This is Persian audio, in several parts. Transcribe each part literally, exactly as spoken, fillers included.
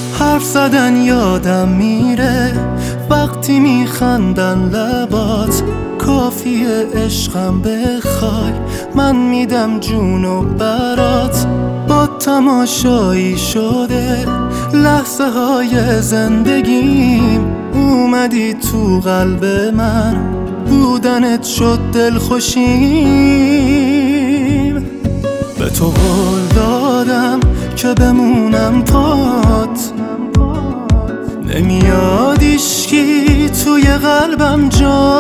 حرف زدن یادم میره وقتی میخندن لبات، کافیه عشقم بخوای من میدم جونو برات. با تماشایی شده لحظه های زندگیم، اومدی تو قلب من بودنت شد دلخوشیم. به تو قول دادم که بمونم پات، نمیاد ایشکی توی قلبم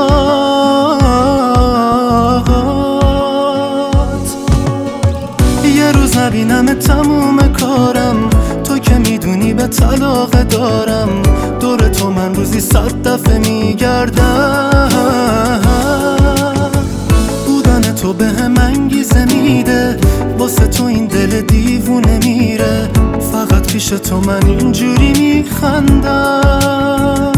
جات. یه روز نبینم تموم کارم، تو که میدونی به طلاق دارم. دور تو من روزی صد دفعه میگردم، بودن تو به هم انگیزه میده، واسه تو این دل دیوونه میره. فقط پیش تو من اینجوری میخندم.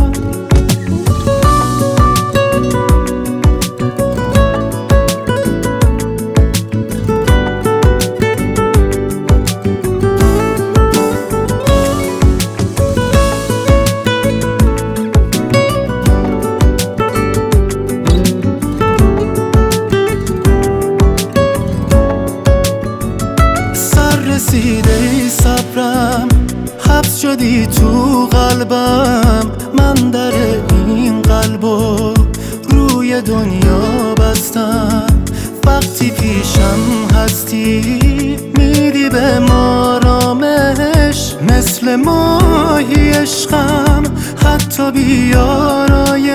رسیده ای صبرم، حبس شدی تو قلبم. من در این قلبو روی دنیا بستم، وقتی پیشم هستی میدی به ما آرامش. مثل ماهی عشقم حتی بیارایش،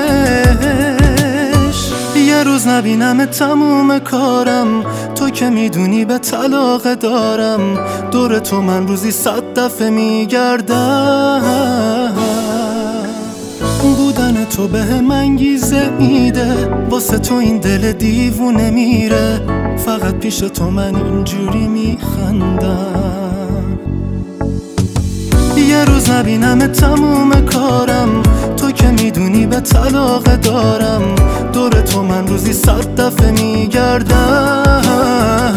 یه روز نبینم تموم کارم، تو که میدونی به طلاق دارم. دور تو من روزی صد دفعه میگردم، بودن تو به هم انگیزه میده، واسه تو این دل دیوونه میره. فقط پیش تو من اینجوری میخندم. یه روز نبینم تموم کارم، تو که میدونی به طلاق دارم. دور تو من روزی صد دفعه میگردم،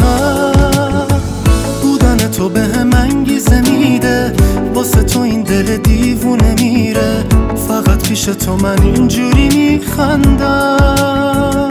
بودن تو به هم انگیزه میده، واسه تو این دل دیوونه میره. فقط پیش تو من اینجوری میخندم.